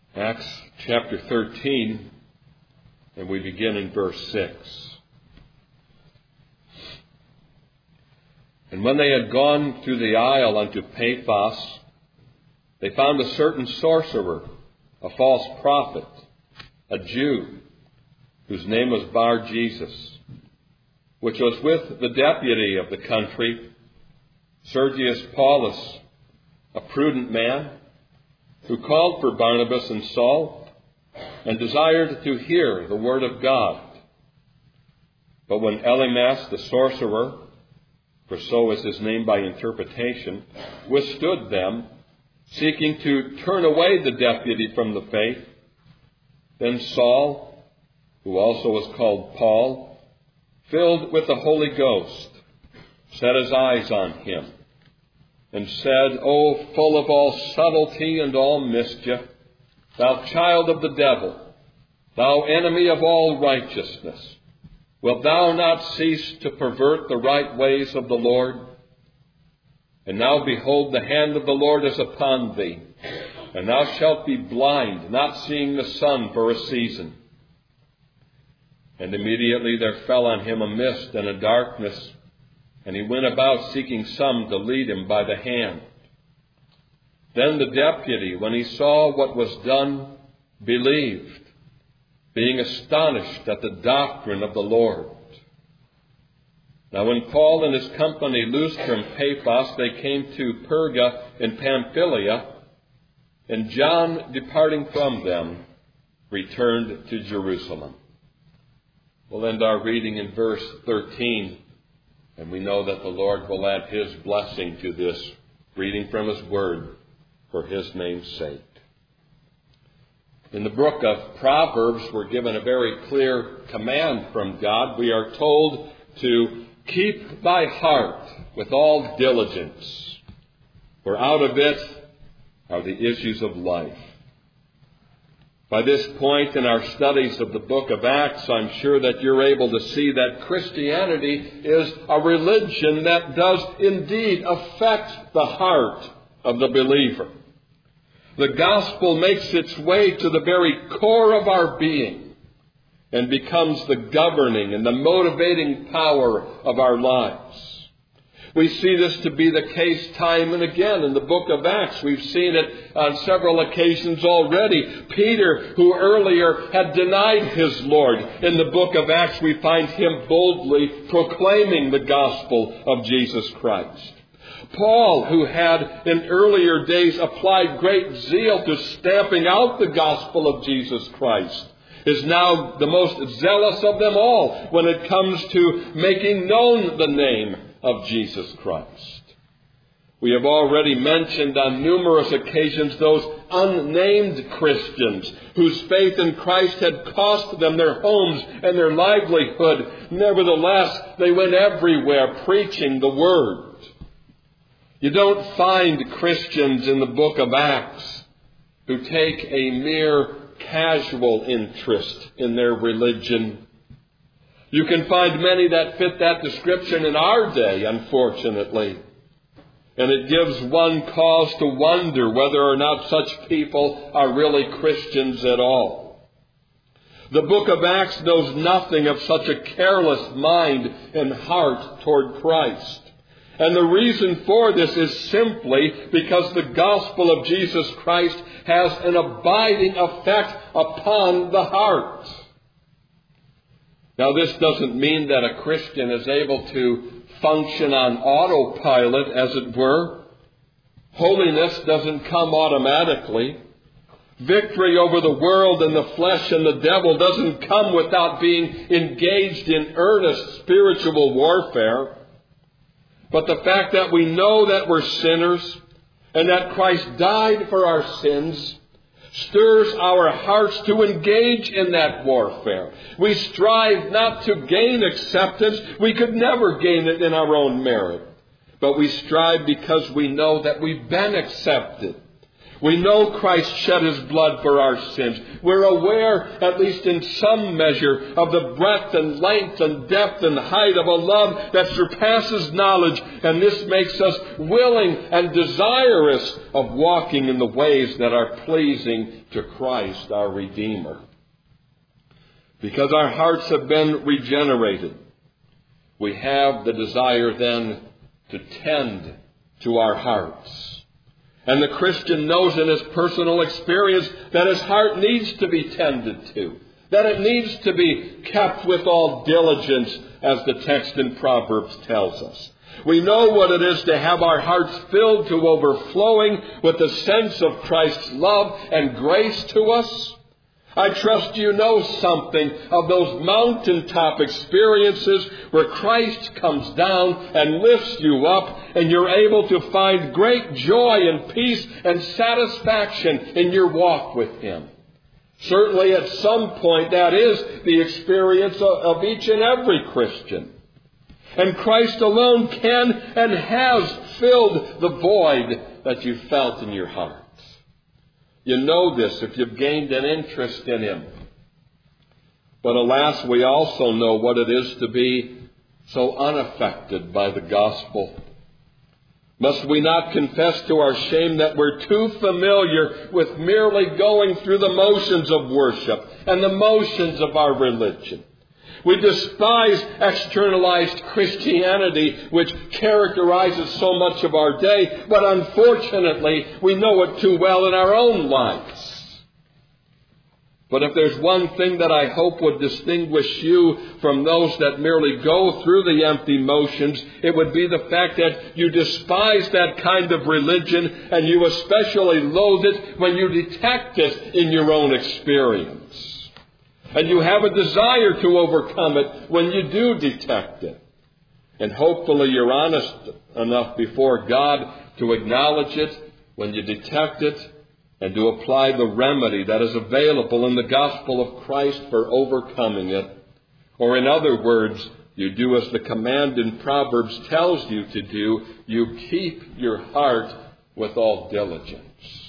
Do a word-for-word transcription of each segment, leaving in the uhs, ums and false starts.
Acts chapter thirteen, and we begin in verse six. And when they had gone through the isle unto Paphos, they found a certain sorcerer, a false prophet, a Jew, whose name was Bar-Jesus, which was with the deputy of the country, Sergius Paulus, a prudent man, who called for Barnabas and Saul, and desired to hear the word of God. But when Elymas the sorcerer, for so is his name by interpretation, withstood them, seeking to turn away the deputy from the faith, then Saul, who also was called Paul, filled with the Holy Ghost, set his eyes on him, and said, O full of all subtlety and all mischief, thou child of the devil, thou enemy of all righteousness, wilt thou not cease to pervert the right ways of the Lord? And now behold, the hand of the Lord is upon thee, and thou shalt be blind, not seeing the sun for a season. And immediately there fell on him a mist and a darkness, and he went about seeking some to lead him by the hand. Then the deputy, when he saw what was done, believed, being astonished at the doctrine of the Lord. Now when Paul and his company loosed from Paphos, they came to Perga in Pamphylia, and John, departing from them, returned to Jerusalem. We'll end our reading in verse thirteen, and we know that the Lord will add His blessing to this reading from His Word for His name's sake. In the book of Proverbs, we're given a very clear command from God. We are told to keep thy heart with all diligence, for out of it are the issues of life. By this point in our studies of the book of Acts, I'm sure that you're able to see that Christianity is a religion that does indeed affect the heart of the believer. The gospel makes its way to the very core of our being and becomes the governing and the motivating power of our lives. We see this to be the case time and again in the book of Acts. We've seen it on several occasions already. Peter, who earlier had denied his Lord, in the book of Acts we find him boldly proclaiming the gospel of Jesus Christ. Paul, who had in earlier days applied great zeal to stamping out the gospel of Jesus Christ, is now the most zealous of them all when it comes to making known the name of Jesus Christ. We have already mentioned on numerous occasions those unnamed Christians whose faith in Christ had cost them their homes and their livelihood. Nevertheless, they went everywhere preaching the Word. You don't find Christians in the book of Acts who take a mere casual interest in their religion. You can find many that fit that description in our day, unfortunately. And it gives one cause to wonder whether or not such people are really Christians at all. The book of Acts knows nothing of such a careless mind and heart toward Christ. And the reason for this is simply because the gospel of Jesus Christ has an abiding effect upon the heart. Now, this doesn't mean that a Christian is able to function on autopilot, as it were. Holiness doesn't come automatically. Victory over the world and the flesh and the devil doesn't come without being engaged in earnest spiritual warfare. But the fact that we know that we're sinners and that Christ died for our sins stirs our hearts to engage in that warfare. We strive not to gain acceptance. We could never gain it in our own merit. But we strive because we know that we've been accepted. We know Christ shed his blood for our sins. We're aware, at least in some measure, of the breadth and length and depth and height of a love that surpasses knowledge. And this makes us willing and desirous of walking in the ways that are pleasing to Christ, our Redeemer. Because our hearts have been regenerated, we have the desire then to tend to our hearts. And the Christian knows in his personal experience that his heart needs to be tended to, that it needs to be kept with all diligence, as the text in Proverbs tells us. We know what it is to have our hearts filled to overflowing with the sense of Christ's love and grace to us. I trust you know something of those mountaintop experiences where Christ comes down and lifts you up, and you're able to find great joy and peace and satisfaction in your walk with him. Certainly at some point that is the experience of each and every Christian. And Christ alone can and has filled the void that you felt in your heart. You know this if you've gained an interest in him. But alas, we also know what it is to be so unaffected by the gospel. Must we not confess to our shame that we're too familiar with merely going through the motions of worship and the motions of our religion? We despise externalized Christianity, which characterizes so much of our day, but unfortunately, we know it too well in our own lives. But if there's one thing that I hope would distinguish you from those that merely go through the empty motions, it would be the fact that you despise that kind of religion, and you especially loathe it when you detect it in your own experience. And you have a desire to overcome it when you do detect it. And hopefully you're honest enough before God to acknowledge it when you detect it and to apply the remedy that is available in the gospel of Christ for overcoming it. Or in other words, you do as the command in Proverbs tells you to do. You keep your heart with all diligence.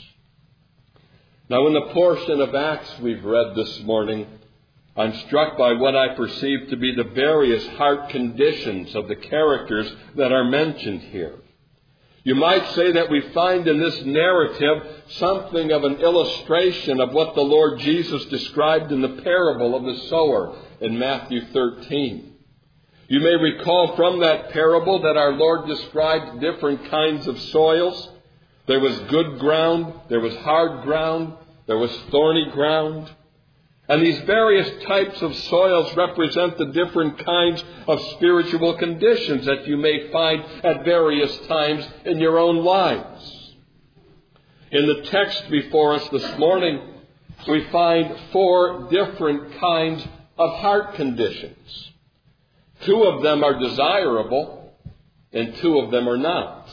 Now in the portion of Acts we've read this morning, I'm struck by what I perceive to be the various heart conditions of the characters that are mentioned here. You might say that we find in this narrative something of an illustration of what the Lord Jesus described in the parable of the sower in Matthew thirteen. You may recall from that parable that our Lord described different kinds of soils. There was good ground, there was hard ground, there was thorny ground. And these various types of soils represent the different kinds of spiritual conditions that you may find at various times in your own lives. In the text before us this morning, we find four different kinds of heart conditions. Two of them are desirable, and two of them are not.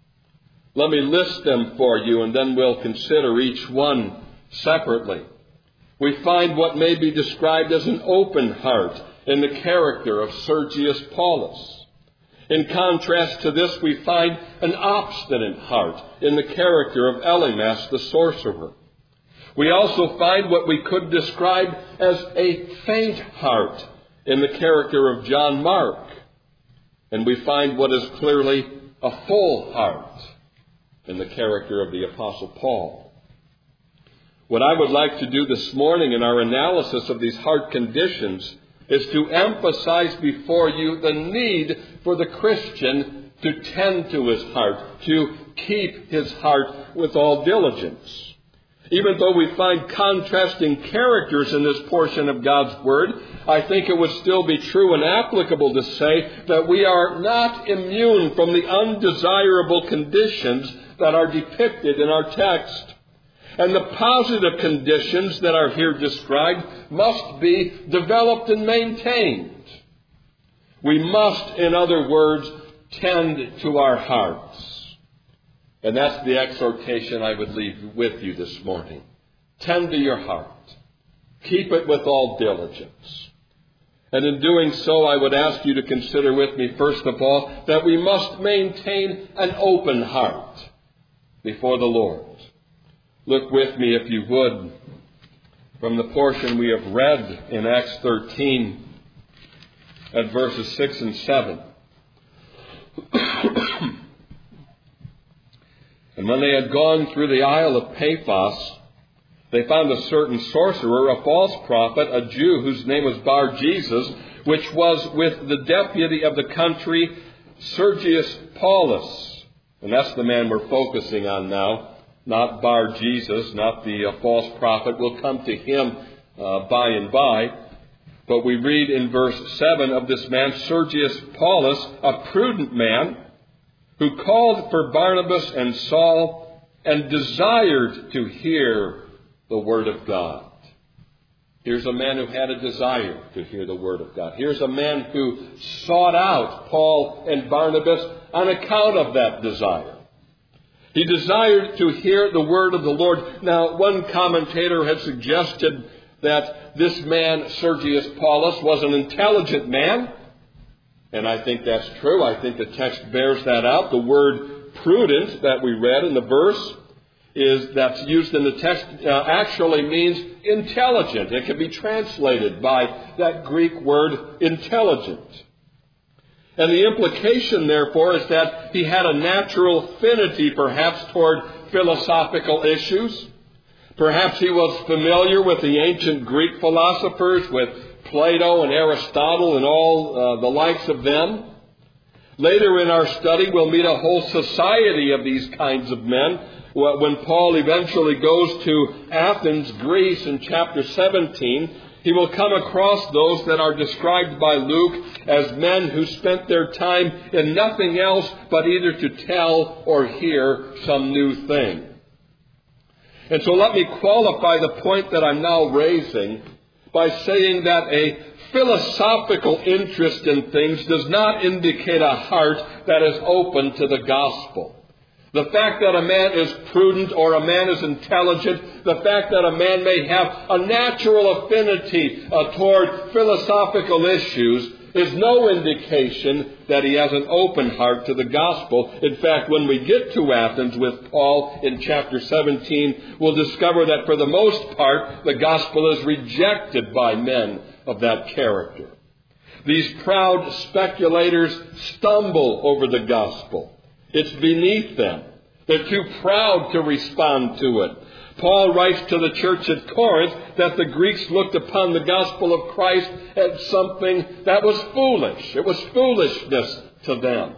Let me list them for you, and then we'll consider each one separately. We find what may be described as an open heart in the character of Sergius Paulus. In contrast to this, we find an obstinate heart in the character of Elymas the sorcerer. We also find what we could describe as a faint heart in the character of John Mark. And we find what is clearly a full heart in the character of the Apostle Paul. What I would like to do this morning in our analysis of these heart conditions is to emphasize before you the need for the Christian to tend to his heart, to keep his heart with all diligence. Even though we find contrasting characters in this portion of God's Word, I think it would still be true and applicable to say that we are not immune from the undesirable conditions that are depicted in our text. And the positive conditions that are here described must be developed and maintained. We must, in other words, tend to our hearts. And that's the exhortation I would leave with you this morning. Tend to your heart. Keep it with all diligence. And in doing so, I would ask you to consider with me, first of all, that we must maintain an open heart before the Lord. Look with me, if you would, from the portion we have read in Acts thirteen at verses six and seven. And when they had gone through the Isle of Paphos, they found a certain sorcerer, a false prophet, a Jew, whose name was Bar-Jesus, which was with the deputy of the country, Sergius Paulus. And that's the man we're focusing on now, not Bar-Jesus, not the uh, false prophet. We'll come to him uh, by and by. But we read in verse seven of this man, Sergius Paulus, a prudent man, who called for Barnabas and Saul and desired to hear the word of God. Here's a man who had a desire to hear the word of God. Here's a man who sought out Paul and Barnabas on account of that desire. He desired to hear the word of the Lord. Now, one commentator had suggested that this man, Sergius Paulus, was an intelligent man. And I think that's true. I think the text bears that out. The word prudent that we read in the verse is that's used in the text uh, actually means intelligent. It can be translated by that Greek word intelligent. And the implication, therefore, is that he had a natural affinity perhaps toward philosophical issues. Perhaps he was familiar with the ancient Greek philosophers, with Plato and Aristotle and all uh, the likes of them. Later in our study, we'll meet a whole society of these kinds of men. When Paul eventually goes to Athens, Greece, in chapter seventeen, he will come across those that are described by Luke as men who spent their time in nothing else but either to tell or hear some new thing. And so let me qualify the point that I'm now raising by saying that a philosophical interest in things does not indicate a heart that is open to the gospel. The fact that a man is prudent or a man is intelligent, the fact that a man may have a natural affinity uh, toward philosophical issues is no indication that he has an open heart to the gospel. In fact, when we get to Athens with Paul in chapter seventeen, we'll discover that for the most part, the gospel is rejected by men of that character. These proud speculators stumble over the gospel. It's beneath them. They're too proud to respond to it. Paul writes to the church at Corinth that the Greeks looked upon the gospel of Christ as something that was foolish. It was foolishness to them.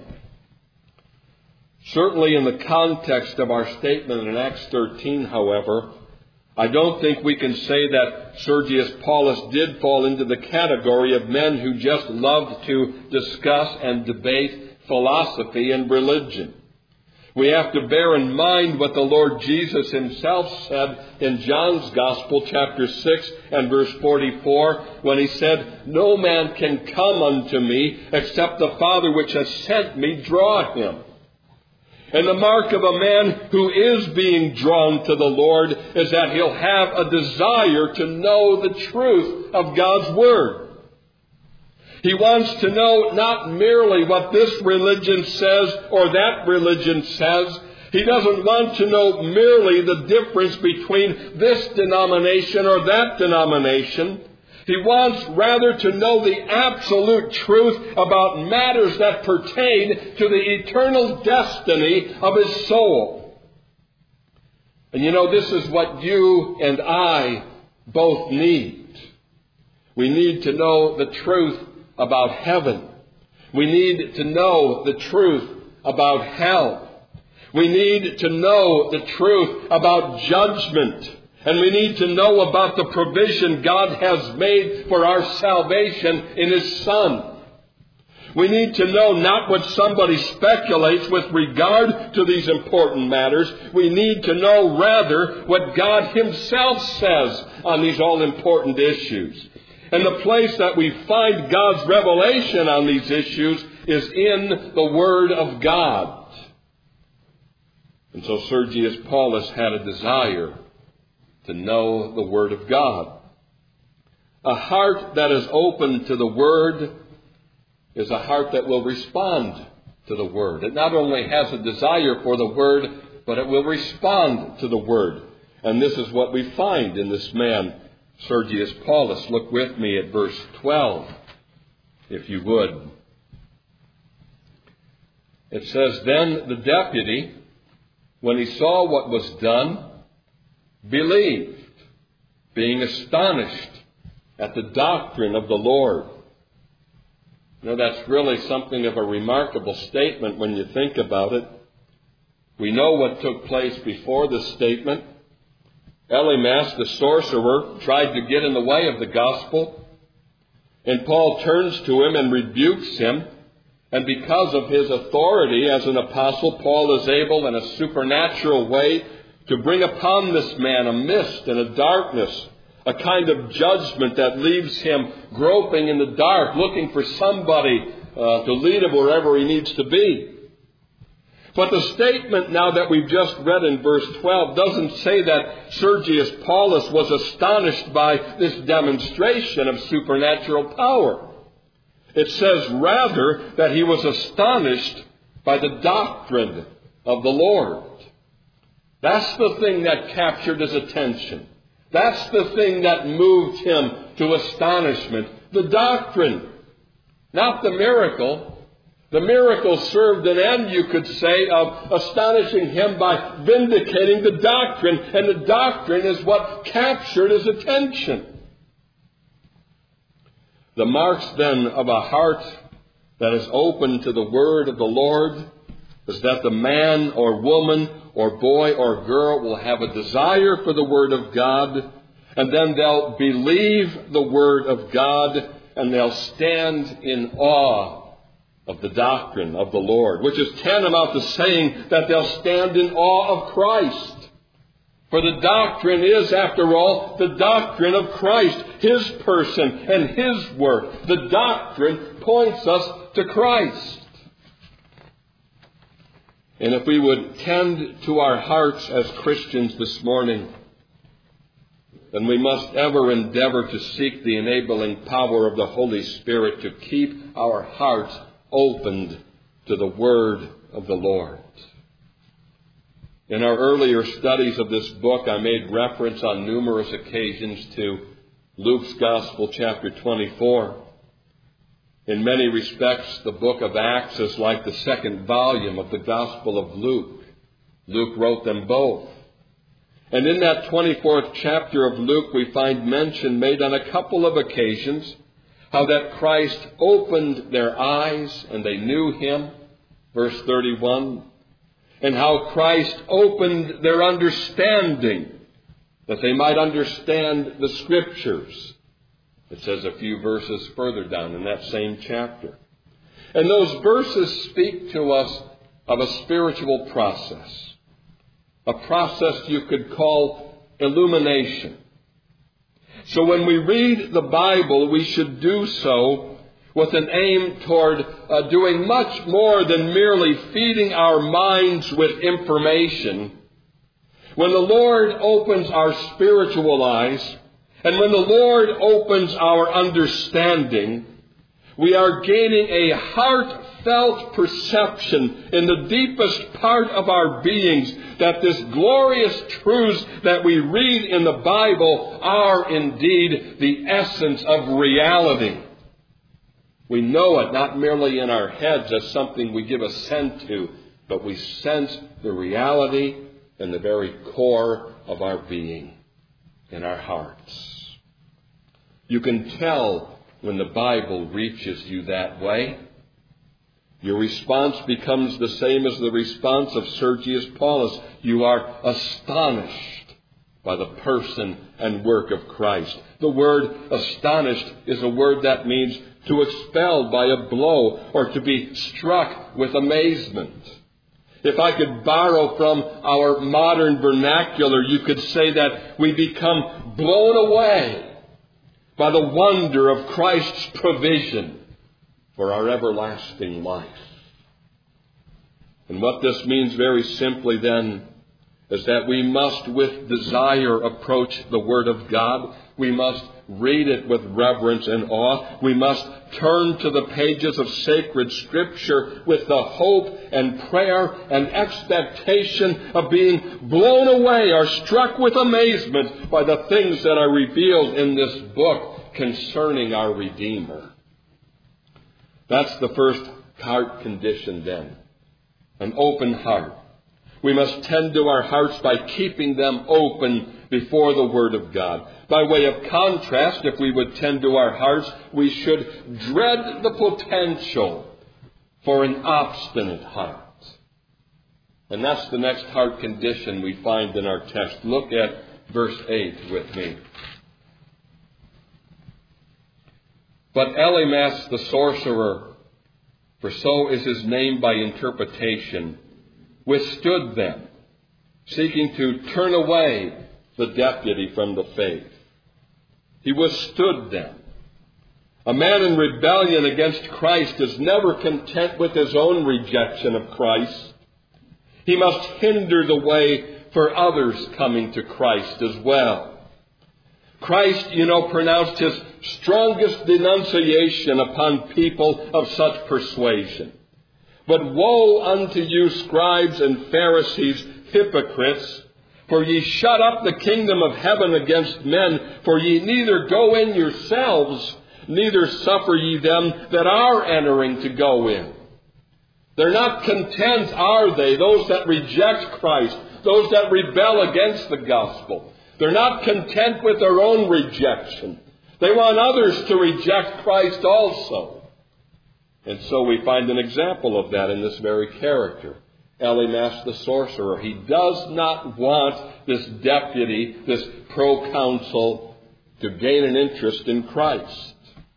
Certainly in the context of our statement in Acts thirteen, however, I don't think we can say that Sergius Paulus did fall into the category of men who just loved to discuss and debate philosophy and religion. We have to bear in mind what the Lord Jesus himself said in John's Gospel, chapter six and verse forty-four, when he said, "No man can come unto me except the Father which has sent me draw him." And the mark of a man who is being drawn to the Lord is that he'll have a desire to know the truth of God's Word. He wants to know not merely what this religion says or that religion says. He doesn't want to know merely the difference between this denomination or that denomination. He wants rather to know the absolute truth about matters that pertain to the eternal destiny of his soul. And you know, this is what you and I both need. We need to know the truth about heaven. We need to know the truth about hell. We need to know the truth about judgment. And we need to know about the provision God has made for our salvation in His Son. We need to know not what somebody speculates with regard to these important matters. We need to know rather what God Himself says on these all-important issues. And the place that we find God's revelation on these issues is in the Word of God. And so Sergius Paulus had a desire to know the Word of God. A heart that is open to the Word is a heart that will respond to the Word. It not only has a desire for the Word, but it will respond to the Word. And this is what we find in this man, Sergius Paulus. Look with me at verse twelve, if you would. It says, "Then the deputy, when he saw what was done, believed, being astonished at the doctrine of the Lord." You know, that's really something of a remarkable statement when you think about it. We know what took place before this statement. Elymas, the sorcerer, tried to get in the way of the gospel. And Paul turns to him and rebukes him. And because of his authority as an apostle, Paul is able in a supernatural way to bring upon this man a mist and a darkness, a kind of judgment that leaves him groping in the dark, looking for somebody uh, to lead him wherever he needs to be. But the statement now that we've just read in verse twelve doesn't say that Sergius Paulus was astonished by this demonstration of supernatural power. It says rather that he was astonished by the doctrine of the Lord. That's the thing that captured his attention. That's the thing that moved him to astonishment. The doctrine, not the miracle. The miracle served an end, you could say, of astonishing him by vindicating the doctrine. And the doctrine is what captured his attention. The marks then of a heart that is open to the word of the Lord is that the man or woman or boy or girl will have a desire for the word of God, and then they'll believe the word of God, and they'll stand in awe of the doctrine of the Lord, which is tantamount to saying that they'll stand in awe of Christ. For the doctrine is, after all, the doctrine of Christ, His person and His work. The doctrine points us to Christ. And if we would tend to our hearts as Christians this morning, then we must ever endeavor to seek the enabling power of the Holy Spirit to keep our hearts opened to the Word of the Lord. In our earlier studies of this book, I made reference on numerous occasions to Luke's Gospel, chapter twenty-four. In many respects, the book of Acts is like the second volume of the Gospel of Luke. Luke wrote them both. And in that twenty-fourth chapter of Luke, we find mention made on a couple of occasions how that Christ opened their eyes and they knew Him, verse thirty-one, and how Christ opened their understanding that they might understand the Scriptures. It says a few verses further down in that same chapter. And those verses speak to us of a spiritual process, a process you could call illumination. So when we read the Bible, we should do so with an aim toward uh, doing much more than merely feeding our minds with information. When the Lord opens our spiritual eyes, and when the Lord opens our understanding, we are gaining a heartfelt perception in the deepest part of our beings that this glorious truths that we read in the Bible are indeed the essence of reality. We know it not merely in our heads as something we give assent to, but we sense the reality in the very core of our being, in our hearts. You can tell when the Bible reaches you that way. Your response becomes the same as the response of Sergius Paulus. You are astonished by the person and work of Christ. The word astonished is a word that means to expel by a blow or to be struck with amazement. If I could borrow from our modern vernacular, you could say that we become blown away by the wonder of Christ's provision for our everlasting life. And what this means very simply then is that we must with desire approach the Word of God. We must read it with reverence and awe. We must turn to the pages of sacred Scripture with the hope and prayer and expectation of being blown away or struck with amazement by the things that are revealed in this book concerning our Redeemer. That's the first heart condition then. An open heart. We must tend to our hearts by keeping them open before the Word of God. By way of contrast, if we would tend to our hearts, we should dread the potential for an obstinate heart. And that's the next heart condition we find in our text. Look at verse eight with me. But Elymas the sorcerer, for so is his name by interpretation, withstood them, seeking to turn away the deputy from the faith. He withstood them. A man in rebellion against Christ is never content with his own rejection of Christ. He must hinder the way for others coming to Christ as well. Christ, you know, pronounced his strongest denunciation upon people of such persuasion. But woe unto you, scribes and Pharisees, hypocrites, for ye shut up the kingdom of heaven against men, for ye neither go in yourselves, neither suffer ye them that are entering to go in. They're not content, are they, those that reject Christ, those that rebel against the gospel. They're not content with their own rejection. They want others to reject Christ also. And so we find an example of that in this very character. Elymas the sorcerer. He does not want this deputy, this proconsul, to gain an interest in Christ.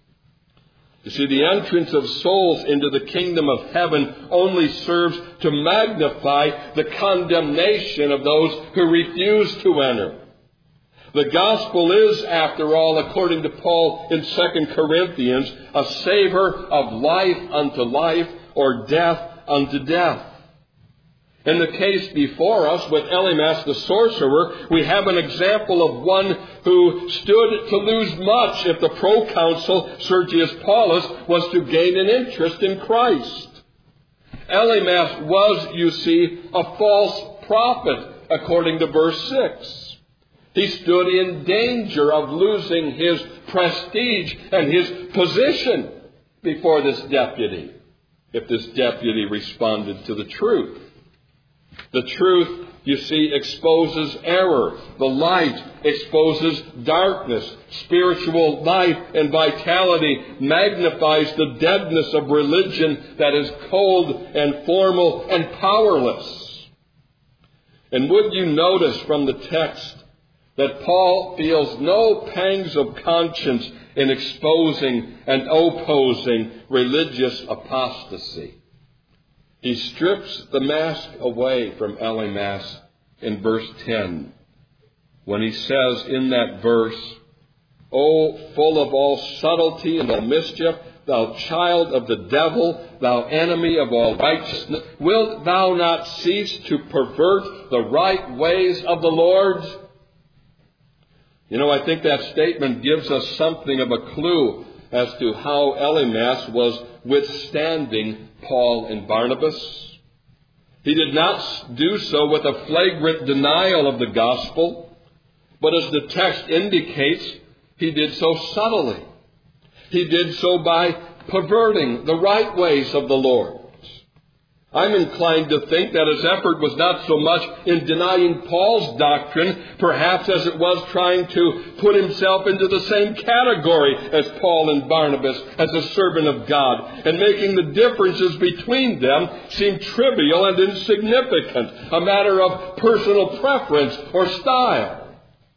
You see, the entrance of souls into the kingdom of heaven only serves to magnify the condemnation of those who refuse to enter. The gospel is, after all, according to Paul in Second Corinthians, a savor of life unto life or death unto death. In the case before us with Elymas the sorcerer, we have an example of one who stood to lose much if the proconsul Sergius Paulus was to gain an interest in Christ. Elymas was, you see, a false prophet, according to verse six. He stood in danger of losing his prestige and his position before this deputy, if this deputy responded to the truth. The truth, you see, exposes error. The light exposes darkness. Spiritual life and vitality magnifies the deadness of religion that is cold and formal and powerless. And would you notice from the text that Paul feels no pangs of conscience in exposing and opposing religious apostasy? He strips the mask away from Elymas in verse ten, when he says in that verse, O full of all subtlety and all mischief, thou child of the devil, thou enemy of all righteousness, wilt thou not cease to pervert the right ways of the Lord? You know, I think that statement gives us something of a clue as to how Elymas was withstanding Paul and Barnabas. He did not do so with a flagrant denial of the gospel, but as the text indicates, he did so subtly. He did so by perverting the right ways of the Lord. I'm inclined to think that his effort was not so much in denying Paul's doctrine, perhaps as it was trying to put himself into the same category as Paul and Barnabas, as a servant of God, and making the differences between them seem trivial and insignificant, a matter of personal preference or style.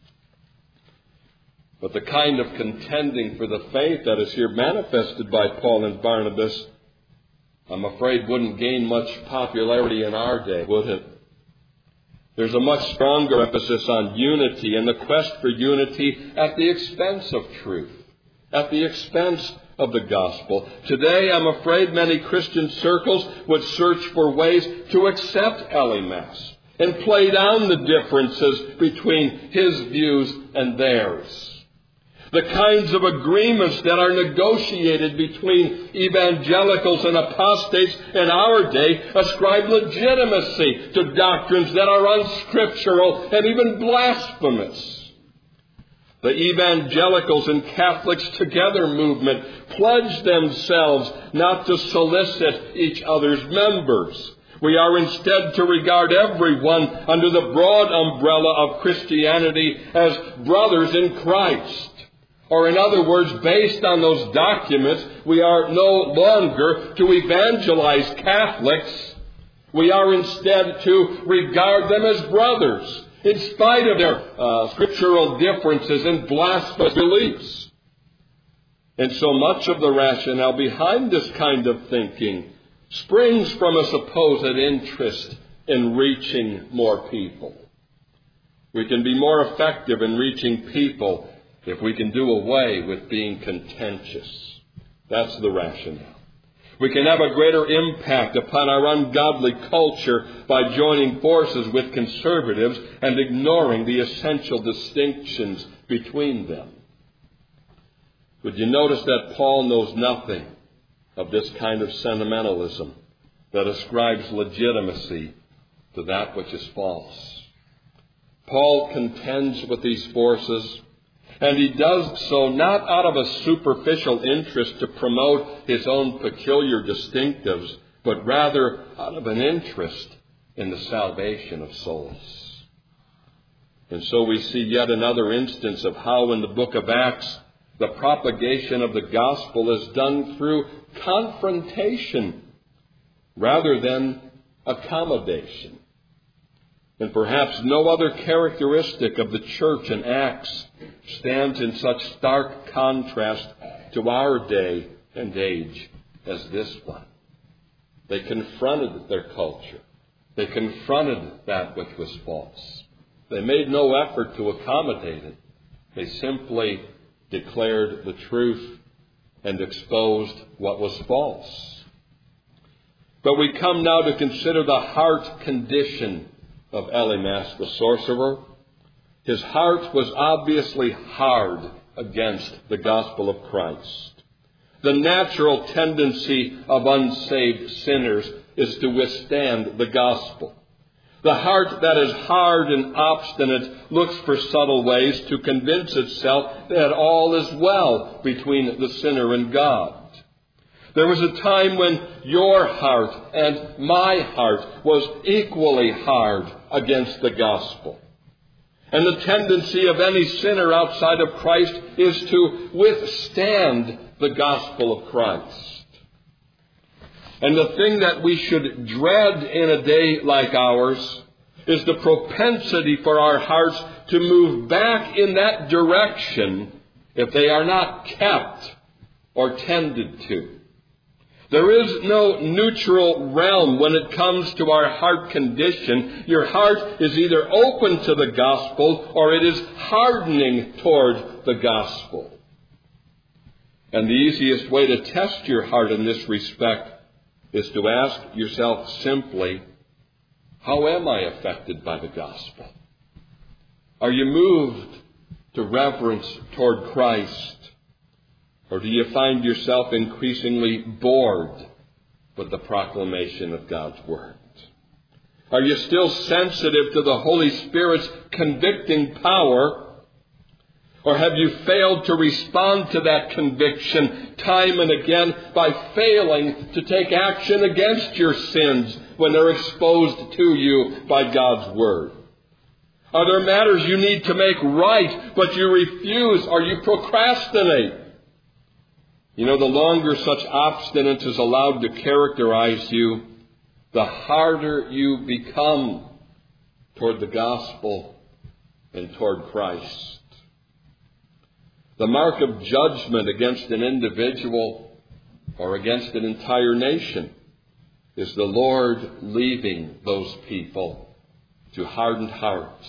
But the kind of contending for the faith that is here manifested by Paul and Barnabas, I'm afraid wouldn't gain much popularity in our day, would it? There's a much stronger emphasis on unity and the quest for unity at the expense of truth, at the expense of the gospel. Today, I'm afraid many Christian circles would search for ways to accept Elymas and play down the differences between his views and theirs. The kinds of agreements that are negotiated between evangelicals and apostates in our day ascribe legitimacy to doctrines that are unscriptural and even blasphemous. The Evangelicals and Catholics Together movement pledge themselves not to solicit each other's members. We are instead to regard everyone under the broad umbrella of Christianity as brothers in Christ. Or in other words, based on those documents, we are no longer to evangelize Catholics. We are instead to regard them as brothers, in spite of their uh, scriptural differences and blasphemous beliefs. And so much of the rationale behind this kind of thinking springs from a supposed interest in reaching more people. We can be more effective in reaching people if we can do away with being contentious. That's the rationale. We can have a greater impact upon our ungodly culture by joining forces with conservatives and ignoring the essential distinctions between them. Would you notice that Paul knows nothing of this kind of sentimentalism that ascribes legitimacy to that which is false? Paul contends with these forces, and he does so not out of a superficial interest to promote his own peculiar distinctives, but rather out of an interest in the salvation of souls. And so we see yet another instance of how in the book of Acts, the propagation of the gospel is done through confrontation rather than accommodation. And perhaps no other characteristic of the church in Acts stands in such stark contrast to our day and age as this one. They confronted their culture. They confronted that which was false. They made no effort to accommodate it. They simply declared the truth and exposed what was false. But we come now to consider the heart condition of Elymas the sorcerer. His heart was obviously hard against the gospel of Christ. The natural tendency of unsaved sinners is to withstand the gospel. The heart that is hard and obstinate looks for subtle ways to convince itself that all is well between the sinner and God. There was a time when your heart and my heart was equally hard against the gospel. And the tendency of any sinner outside of Christ is to withstand the gospel of Christ. And the thing that we should dread in a day like ours is the propensity for our hearts to move back in that direction if they are not kept or tended to. There is no neutral realm when it comes to our heart condition. Your heart is either open to the gospel or it is hardening toward the gospel. And the easiest way to test your heart in this respect is to ask yourself simply, how am I affected by the gospel? Are you moved to reverence toward Christ? Or do you find yourself increasingly bored with the proclamation of God's Word? Are you still sensitive to the Holy Spirit's convicting power? Or have you failed to respond to that conviction time and again by failing to take action against your sins when they're exposed to you by God's Word? Are there matters you need to make right, but you refuse or you procrastinate? You know, the longer such obstinance is allowed to characterize you, the harder you become toward the gospel and toward Christ. The mark of judgment against an individual or against an entire nation is the Lord leaving those people to hardened hearts.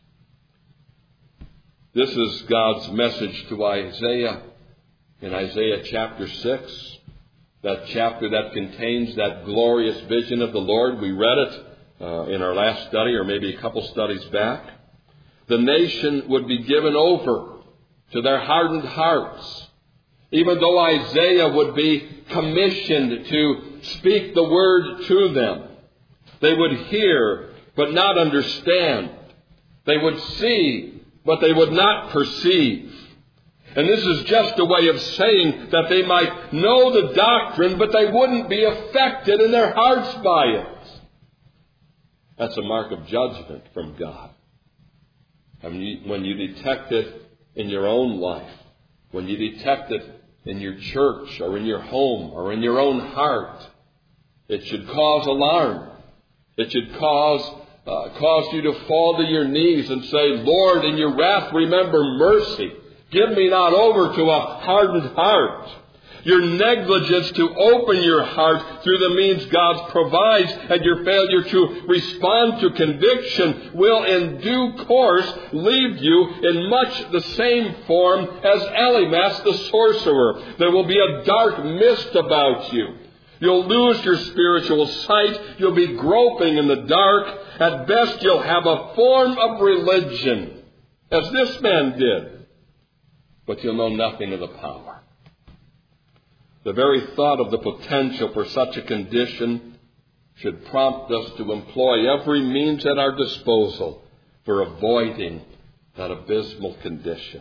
This is God's message to Isaiah in Isaiah chapter six, that chapter that contains that glorious vision of the Lord. We read it uh, in our last study or maybe a couple studies back. The nation would be given over to their hardened hearts. Even though Isaiah would be commissioned to speak the word to them, they would hear but not understand. They would see, but they would not perceive. And this is just a way of saying that they might know the doctrine, but they wouldn't be affected in their hearts by it. That's a mark of judgment from God. And when you detect it in your own life, when you detect it in your church or in your home or in your own heart, it should cause alarm. It should cause uh, cause you to fall to your knees and say, Lord, in your wrath remember mercy. Give me not over to a hardened heart. Your negligence to open your heart through the means God provides and your failure to respond to conviction will in due course leave you in much the same form as Elimas the sorcerer. There will be a dark mist about you. You'll lose your spiritual sight. You'll be groping in the dark. At best, you'll have a form of religion, as this man did. But you'll know nothing of the power. The very thought of the potential for such a condition should prompt us to employ every means at our disposal for avoiding that abysmal condition.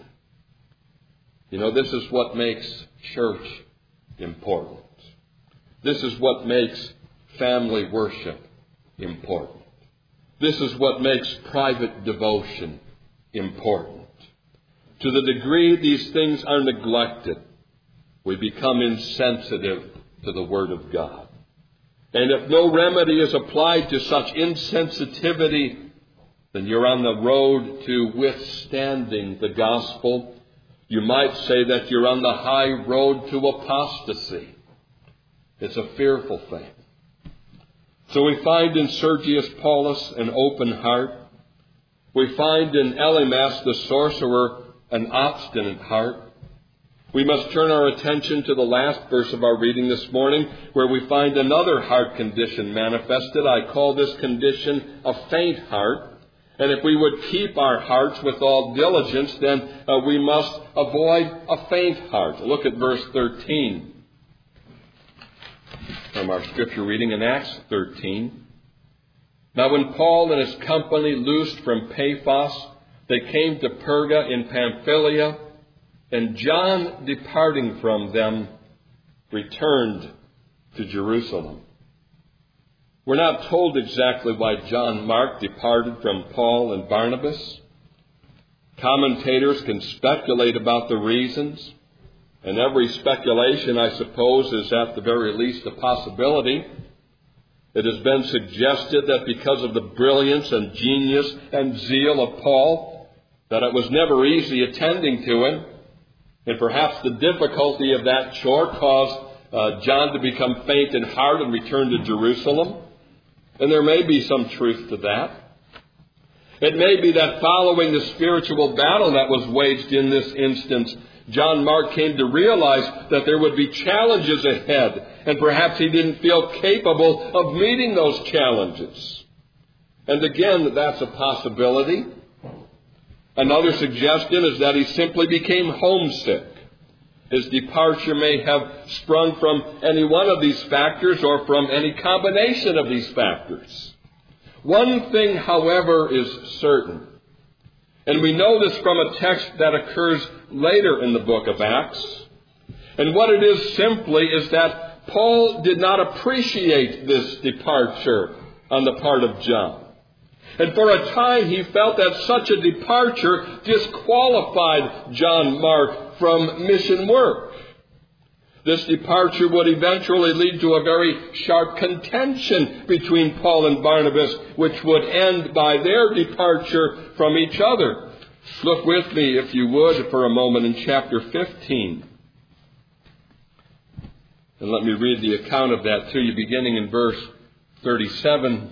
You know, this is what makes church important. This is what makes family worship important. This is what makes private devotion important. To the degree these things are neglected, we become insensitive to the Word of God. And if no remedy is applied to such insensitivity, then you're on the road to withstanding the gospel. You might say that you're on the high road to apostasy. It's a fearful thing. So we find in Sergius Paulus an open heart. We find in Elimas the sorcerer an obstinate heart. We must turn our attention to the last verse of our reading this morning, where we find another heart condition manifested. I call this condition a faint heart. And if we would keep our hearts with all diligence, then uh, we must avoid a faint heart. Look at verse thirteen from our scripture reading in Acts thirteen. Now when Paul and his company loosed from Paphos, they came to Perga in Pamphylia, and John, departing from them, returned to Jerusalem. We're not told exactly why John Mark departed from Paul and Barnabas. Commentators can speculate about the reasons, and every speculation, I suppose, is at the very least a possibility. It has been suggested that because of the brilliance and genius and zeal of Paul, that it was never easy attending to him. And perhaps the difficulty of that chore caused uh, John to become faint in heart and return to Jerusalem. And there may be some truth to that. It may be that following the spiritual battle that was waged in this instance, John Mark came to realize that there would be challenges ahead, and perhaps he didn't feel capable of meeting those challenges. And again, that's a possibility. Another suggestion is that he simply became homesick. His departure may have sprung from any one of these factors or from any combination of these factors. One thing, however, is certain. And we know this from a text that occurs later in the book of Acts. And what it is simply is that Paul did not appreciate this departure on the part of John. And for a time he felt that such a departure disqualified John Mark from mission work. This departure would eventually lead to a very sharp contention between Paul and Barnabas, which would end by their departure from each other. Look with me, if you would, for a moment in chapter fifteen. And let me read the account of that to you, beginning in verse thirty-seven.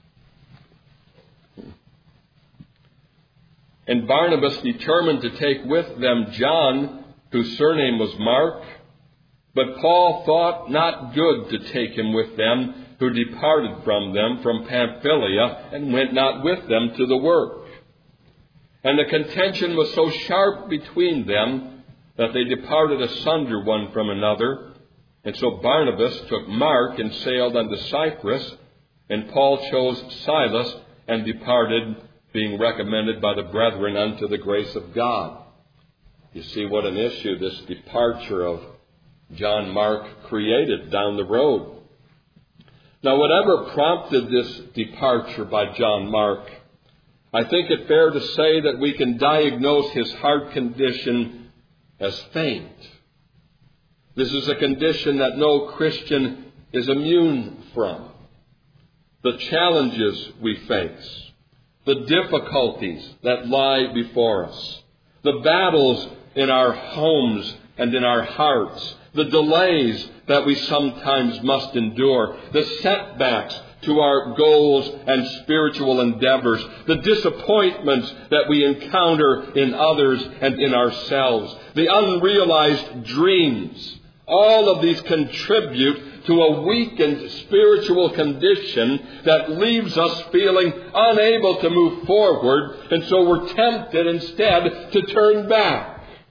And Barnabas determined to take with them John, whose surname was Mark. But Paul thought not good to take him with them, who departed from them from Pamphylia, and went not with them to the work. And the contention was so sharp between them that they departed asunder one from another. And so Barnabas took Mark and sailed unto Cyprus, and Paul chose Silas and departed, being recommended by the brethren unto the grace of God. You see what an issue this departure of John Mark created down the road. Now, whatever prompted this departure by John Mark, I think it fair to say that we can diagnose his heart condition as faint. This is a condition that no Christian is immune from. The challenges we face, the difficulties that lie before us, the battles in our homes and in our hearts, the delays that we sometimes must endure, the setbacks to our goals and spiritual endeavors, the disappointments that we encounter in others and in ourselves, the unrealized dreams. All of these contribute to a weakened spiritual condition that leaves us feeling unable to move forward, and so we're tempted instead to turn back.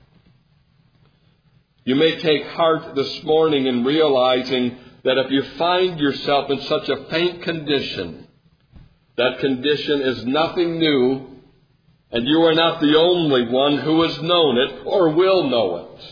You may take heart this morning in realizing that if you find yourself in such a faint condition, that condition is nothing new, and you are not the only one who has known it or will know it.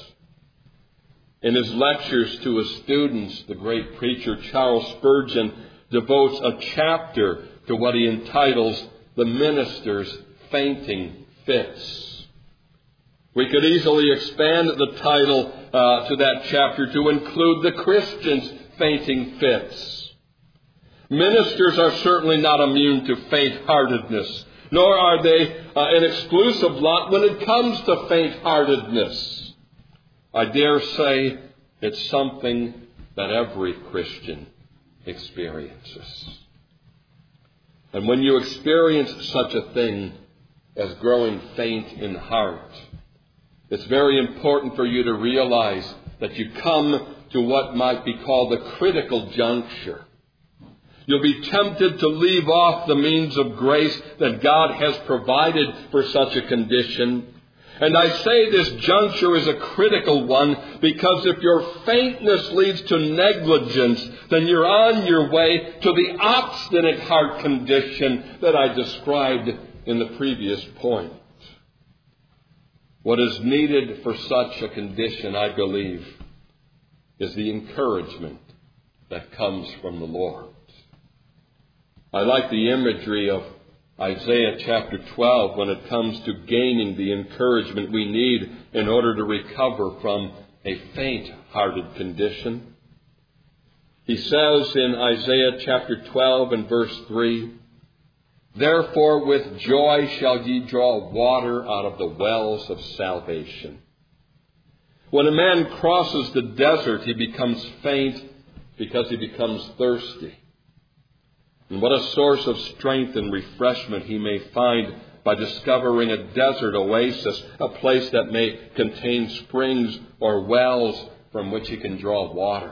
In his lectures to his students, the great preacher Charles Spurgeon devotes a chapter to what he entitles The Minister's Fainting Fits. We could easily expand the title uh, to that chapter to include the Christian's fainting fits. Ministers are certainly not immune to faint-heartedness, nor are they uh, an exclusive lot when it comes to faint-heartedness. I dare say it's something that every Christian experiences. And when you experience such a thing as growing faint in heart, it's very important for you to realize that you come to what might be called the critical juncture. You'll be tempted to leave off the means of grace that God has provided for such a condition. And I say this juncture is a critical one because if your faintness leads to negligence, then you're on your way to the obstinate heart condition that I described in the previous point. What is needed for such a condition, I believe, is the encouragement that comes from the Lord. I like the imagery of Isaiah chapter twelve when it comes to gaining the encouragement we need in order to recover from a faint-hearted condition. He says in Isaiah chapter twelve and verse three, "Therefore with joy shall ye draw water out of the wells of salvation." When a man crosses the desert, he becomes faint because he becomes thirsty. And what a source of strength and refreshment he may find by discovering a desert oasis, a place that may contain springs or wells from which he can draw water.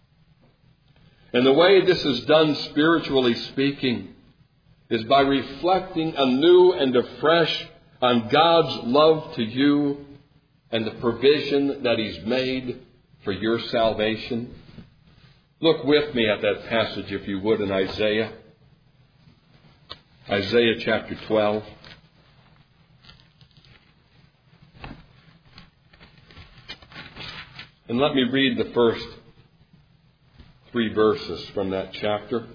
And the way this is done, spiritually speaking, is by reflecting anew and afresh on God's love to you and the provision that He's made for your salvation. Look with me at that passage, if you would, in Isaiah. Isaiah chapter twelve. And let me read the first three verses from that chapter.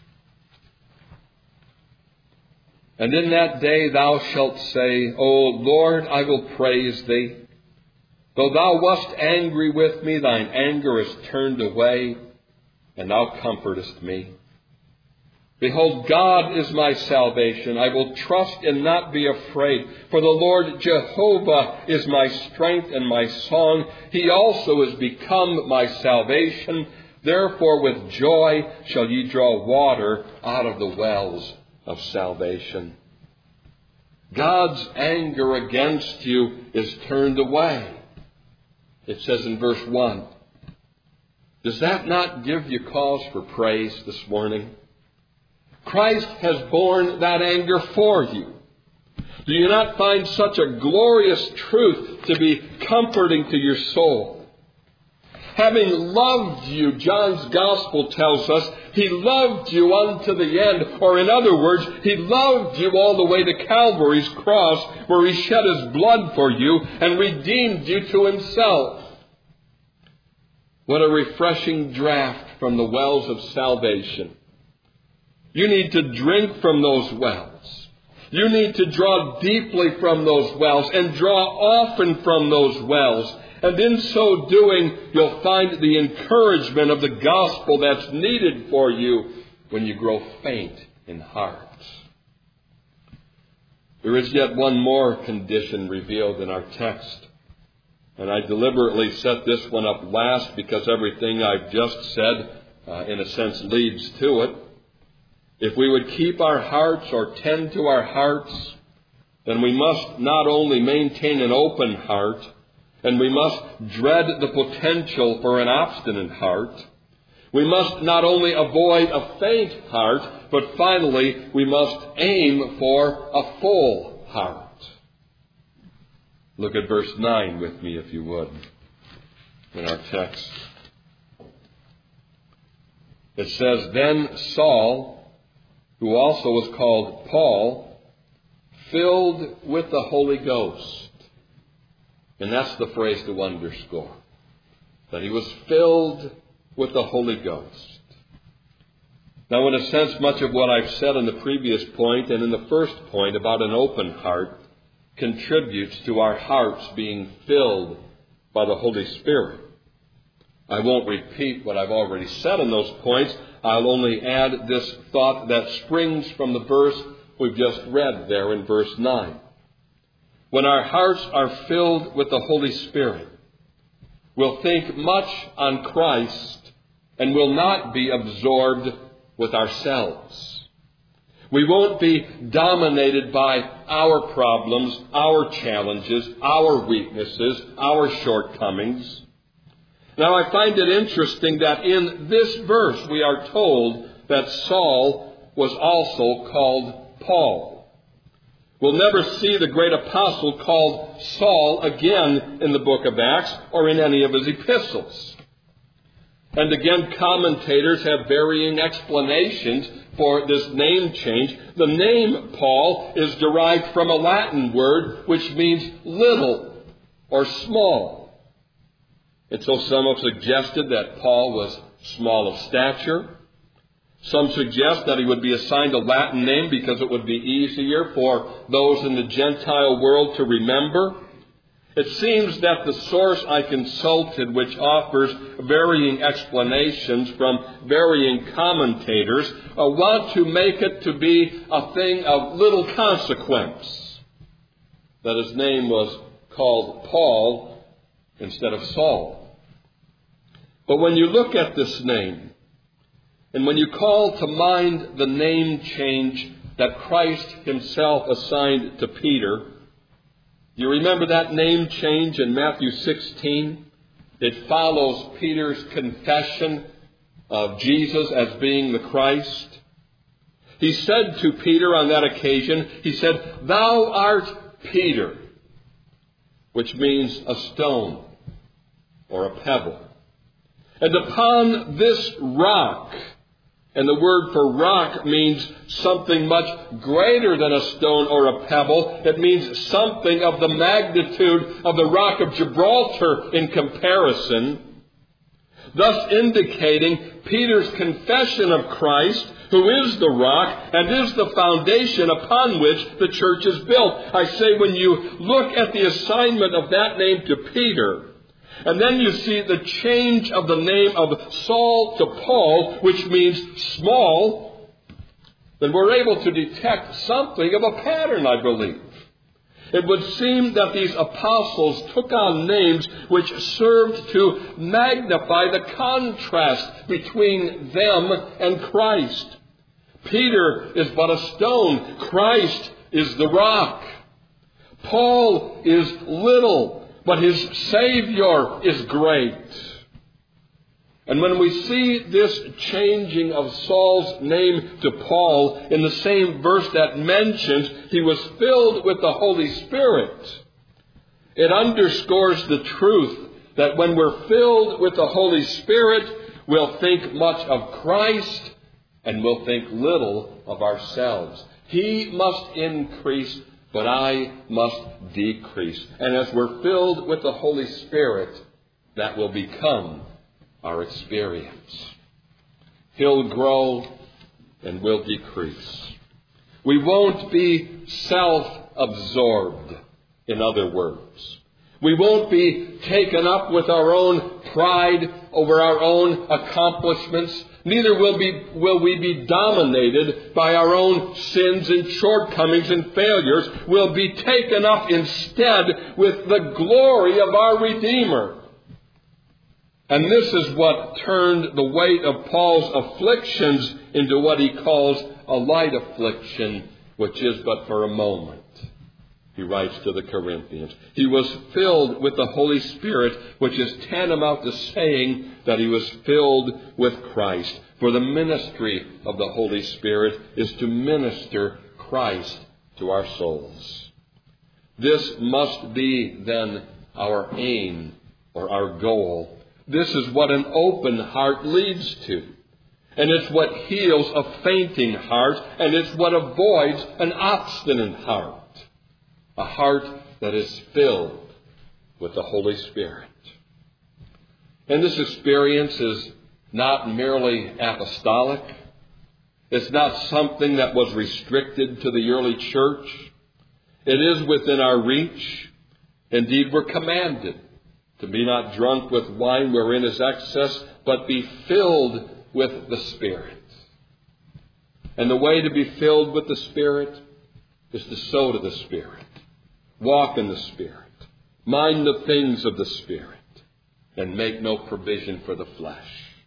"And in that day thou shalt say, O Lord, I will praise thee. Though thou wast angry with me, thine anger is turned away, and thou comfortest me. Behold, God is my salvation. I will trust and not be afraid. For the Lord Jehovah is my strength and my song. He also is become my salvation. Therefore with joy shall ye draw water out of the wells of salvation." God's anger against you is turned away. It says in verse one. Does that not give you cause for praise this morning? Christ has borne that anger for you. Do you not find such a glorious truth to be comforting to your soul? Having loved you, John's Gospel tells us, He loved you unto the end. Or in other words, He loved you all the way to Calvary's cross, where He shed His blood for you and redeemed you to Himself. What a refreshing draught from the wells of salvation. You need to drink from those wells. You need to draw deeply from those wells and draw often from those wells. And in so doing, you'll find the encouragement of the gospel that's needed for you when you grow faint in heart. There is yet one more condition revealed in our text. And I deliberately set this one up last because everything I've just said, uh, in a sense, leads to it. If we would keep our hearts or tend to our hearts, then we must not only maintain an open heart, and we must dread the potential for an obstinate heart. We must not only avoid a faint heart, but finally we must aim for a full heart. Look at verse nine with me, if you would, in our text. It says, Then Saul, who also was called Paul, filled with the Holy Ghost. And that's the phrase to underscore. That he was filled with the Holy Ghost. Now, in a sense, much of what I've said in the previous point and in the first point about an open heart contributes to our hearts being filled by the Holy Spirit. I won't repeat what I've already said in those points. I'll only add this thought that springs from the verse we've just read there in verse nine. When our hearts are filled with the Holy Spirit, we'll think much on Christ and will not be absorbed with ourselves. We won't be dominated by our problems, our challenges, our weaknesses, our shortcomings. Now, I find it interesting that in this verse we are told that Saul was also called Paul. We'll never see the great apostle called Saul again in the book of Acts or in any of his epistles. And again, commentators have varying explanations for this name change. The name Paul is derived from a Latin word which means little or small. And so some have suggested that Paul was small of stature. Some suggest that he would be assigned a Latin name because it would be easier for those in the Gentile world to remember. It seems that the source I consulted, which offers varying explanations from varying commentators, uh, want to make it to be a thing of little consequence, that his name was called Paul instead of Saul. But when you look at this name, and when you call to mind the name change that Christ himself assigned to Peter, you remember that name change in Matthew sixteen? It follows Peter's confession of Jesus as being the Christ. He said to Peter on that occasion, he said, "Thou art Peter," which means a stone or a pebble. "And upon this rock," and the word for rock means something much greater than a stone or a pebble. It means something of the magnitude of the rock of Gibraltar in comparison, thus indicating Peter's confession of Christ, who is the rock and is the foundation upon which the church is built. I say, when you look at the assignment of that name to Peter, and then you see the change of the name of Saul to Paul, which means small, then we're able to detect something of a pattern, I believe. It would seem that these apostles took on names which served to magnify the contrast between them and Christ. Peter is but a stone. Christ is the rock. Paul is little, but his Savior is great. And when we see this changing of Saul's name to Paul in the same verse that mentions he was filled with the Holy Spirit, it underscores the truth that when we're filled with the Holy Spirit, we'll think much of Christ and we'll think little of ourselves. He must increase, but I must decrease. And as we're filled with the Holy Spirit, that will become our experience. He'll grow and we'll decrease. We won't be self-absorbed, in other words. We won't be taken up with our own pride over our own accomplishments. Neither will, be, will we be dominated by our own sins and shortcomings and failures. We'll be taken up instead with the glory of our Redeemer. And this is what turned the weight of Paul's afflictions into what he calls a light affliction, which is but for a moment. He writes to the Corinthians. He was filled with the Holy Spirit, which is tantamount to saying that he was filled with Christ. For the ministry of the Holy Spirit is to minister Christ to our souls. This must be then our aim or our goal. This is what an open heart leads to. And it's what heals a fainting heart, and it's what avoids an obstinate heart. A heart that is filled with the Holy Spirit. And this experience is not merely apostolic. It's not something that was restricted to the early church. It is within our reach. Indeed, we're commanded to be not drunk with wine wherein is excess, but be filled with the Spirit. And the way to be filled with the Spirit is to sow to the Spirit. Walk in the Spirit. Mind the things of the Spirit. And make no provision for the flesh.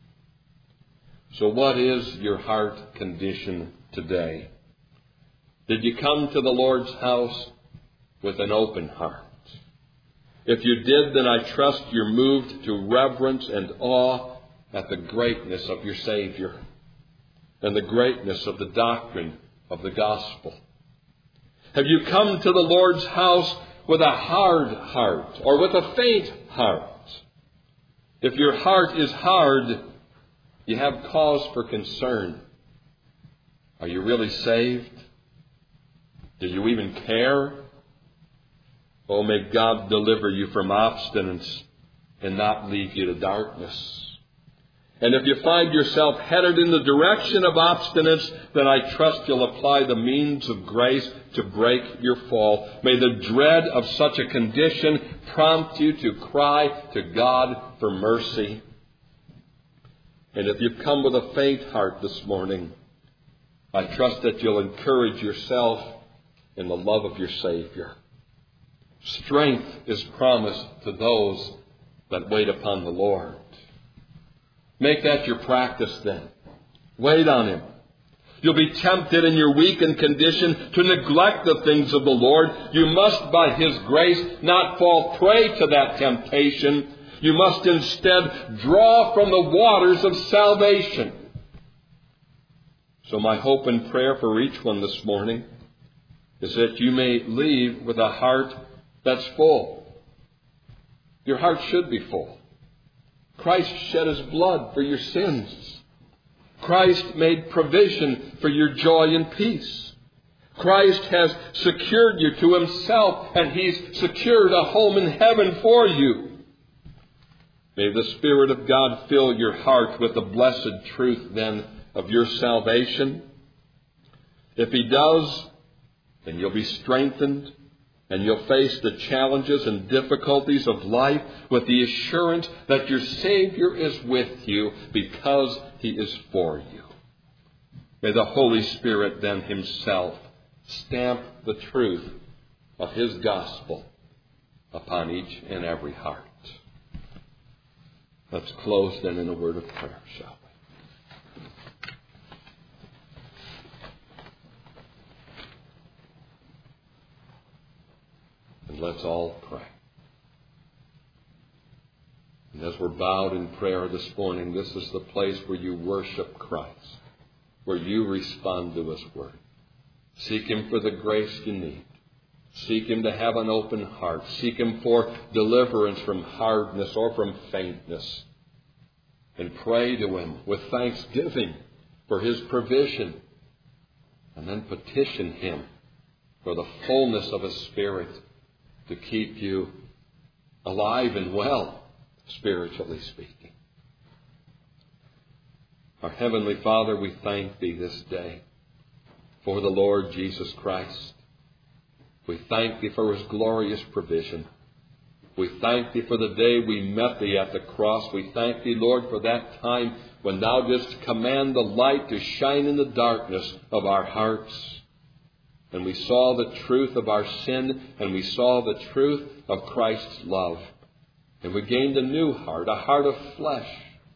So what is your heart condition today? Did you come to the Lord's house with an open heart? If you did, then I trust you're moved to reverence and awe at the greatness of your Savior and the greatness of the doctrine of the gospel. Have you come to the Lord's house with a hard heart or with a faint heart? If your heart is hard, you have cause for concern. Are you really saved? Do you even care? Oh, may God deliver you from obstinance and not leave you to darkness. And if you find yourself headed in the direction of obstinance, then I trust you'll apply the means of grace to break your fall. May the dread of such a condition prompt you to cry to God for mercy. And if you've come with a faint heart this morning, I trust that you'll encourage yourself in the love of your Savior. Strength is promised to those that wait upon the Lord. Make that your practice then. Wait on Him. You'll be tempted in your weakened condition to neglect the things of the Lord. You must, by His grace, not fall prey to that temptation. You must instead draw from the waters of salvation. So my hope and prayer for each one this morning is that you may leave with a heart that's full. Your heart should be full. Christ shed His blood for your sins. Christ made provision for your joy and peace. Christ has secured you to Himself, and He's secured a home in heaven for you. May the Spirit of God fill your heart with the blessed truth, then, of your salvation. If He does, then you'll be strengthened, and you'll face the challenges and difficulties of life with the assurance that your Savior is with you because He is for you. May the Holy Spirit then Himself stamp the truth of His gospel upon each and every heart. Let's close then in a word of prayer, shall we? And let's all pray. And as we're bowed in prayer this morning, this is the place where you worship Christ, where you respond to His word. Seek Him for the grace you need. Seek Him to have an open heart. Seek Him for deliverance from hardness or from faintness. And pray to Him with thanksgiving for His provision. And then petition Him for the fullness of His Spirit to keep you alive and well, spiritually speaking. Our Heavenly Father, we thank Thee this day for the Lord Jesus Christ. We thank Thee for His glorious provision. We thank Thee for the day we met Thee at the cross. We thank Thee, Lord, for that time when Thou didst command the light to shine in the darkness of our hearts. And we saw the truth of our sin, and we saw the truth of Christ's love. And we gained a new heart, a heart of flesh.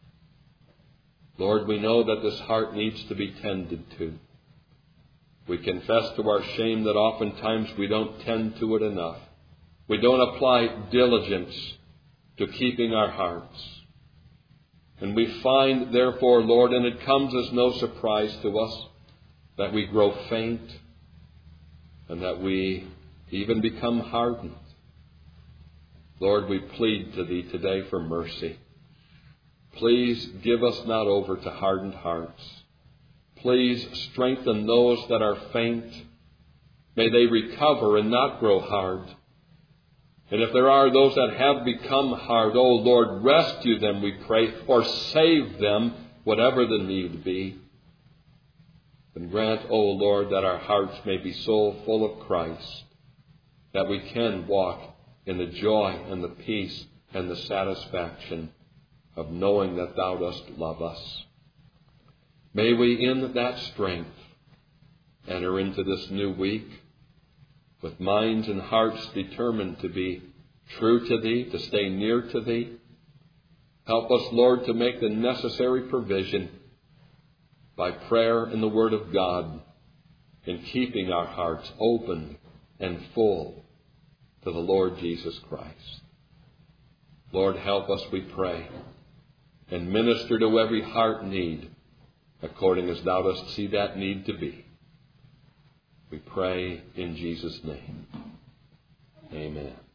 Lord, we know that this heart needs to be tended to. We confess to our shame that oftentimes we don't tend to it enough. We don't apply diligence to keeping our hearts. And we find, therefore, Lord, and it comes as no surprise to us, that we grow faint and that we even become hardened. Lord, we plead to Thee today for mercy. Please give us not over to hardened hearts. Please strengthen those that are faint. May they recover and not grow hard. And if there are those that have become hard, oh Lord, rescue them, we pray, or save them, whatever the need be. And grant, oh Lord, that our hearts may be so full of Christ that we can walk in the joy and the peace and the satisfaction of knowing that Thou dost love us. May we in that strength enter into this new week with minds and hearts determined to be true to Thee, to stay near to Thee. Help us, Lord, to make the necessary provision by prayer and the Word of God in keeping our hearts open and full to the Lord Jesus Christ. Lord, help us, we pray, and minister to every heart need according as Thou dost see that need to be. We pray in Jesus' name. Amen.